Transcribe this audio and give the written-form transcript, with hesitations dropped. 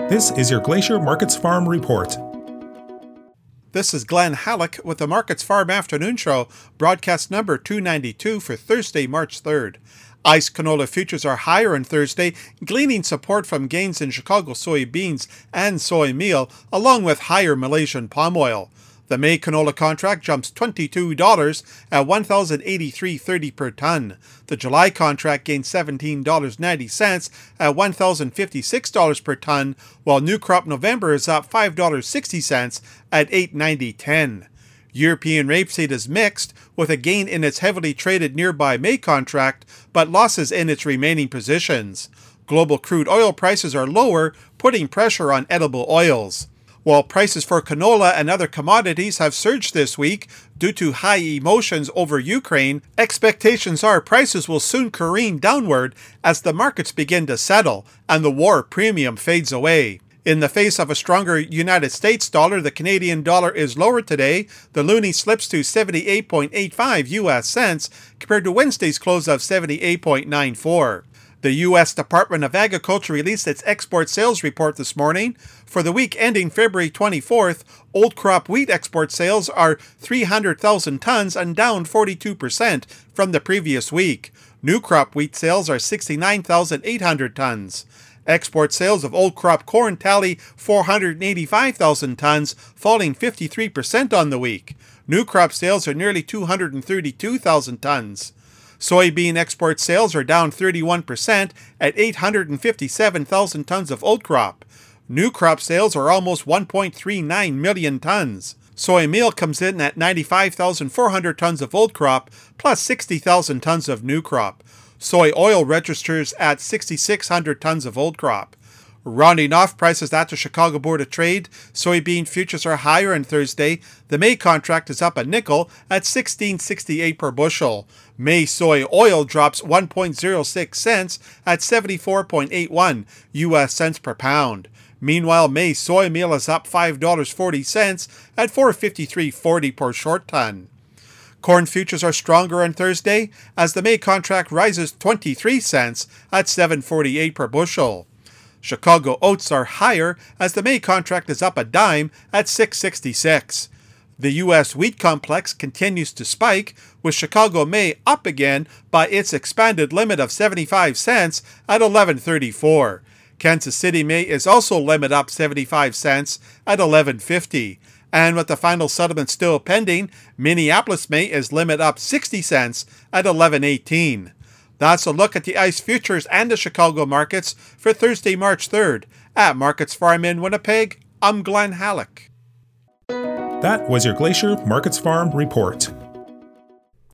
This is your Glacier Markets Farm Report. This is Glenn Halleck with the Markets Farm Afternoon Show, broadcast number 292 for Thursday, March 3rd. ICE canola futures are higher on Thursday, gleaning support from gains in Chicago soybeans and soy meal, along with higher Malaysian palm oil. The May canola contract jumps $22 at $1,083.30 per ton. The July contract gains $17.90 at $1,056 per ton, while new crop November is up $5.60 at $890.10. European rapeseed is mixed, with a gain in its heavily traded nearby May contract, but losses in its remaining positions. Global crude oil prices are lower, putting pressure on edible oils. While prices for canola and other commodities have surged this week due to high emotions over Ukraine, expectations are prices will soon careen downward as the markets begin to settle and the war premium fades away. In the face of a stronger United States dollar, the Canadian dollar is lower today. The loonie slips to 78.85 US cents compared to Wednesday's close of 78.94. The U.S. Department of Agriculture released its export sales report this morning. For the week ending February 24th, old crop wheat export sales are 300,000 tons and down 42% from the previous week. New crop wheat sales are 69,800 tons. Export sales of old crop corn tally 485,000 tons, falling 53% on the week. New crop sales are nearly 232,000 tons. Soybean export sales are down 31% at 857,000 tons of old crop. New crop sales are almost 1.39 million tons. Soy meal comes in at 95,400 tons of old crop, plus 60,000 tons of new crop. Soy oil registers at 6,600 tons of old crop. Rounding off prices at the Chicago Board of Trade, soybean futures are higher on Thursday. The May contract is up a nickel at $16.68 per bushel. May soy oil drops 1.06 cents at 74.81 US cents per pound. Meanwhile, May soy meal is up $5.40 at $453.40 per short ton. Corn futures are stronger on Thursday as the May contract rises 23 cents at $7.48 per bushel. Chicago oats are higher as the May contract is up a dime at $6.66. The U.S. wheat complex continues to spike, with Chicago May up again by its expanded limit of 75 cents at $11.34. Kansas City May is also limit up 75 cents at $11.50. And with the final settlement still pending, Minneapolis May is limit up 60 cents at $11.18. That's a look at the ICE futures and the Chicago markets for Thursday, March 3rd. At Markets Farm in Winnipeg, I'm Glenn Halleck. That was your Glacier Markets Farm Report.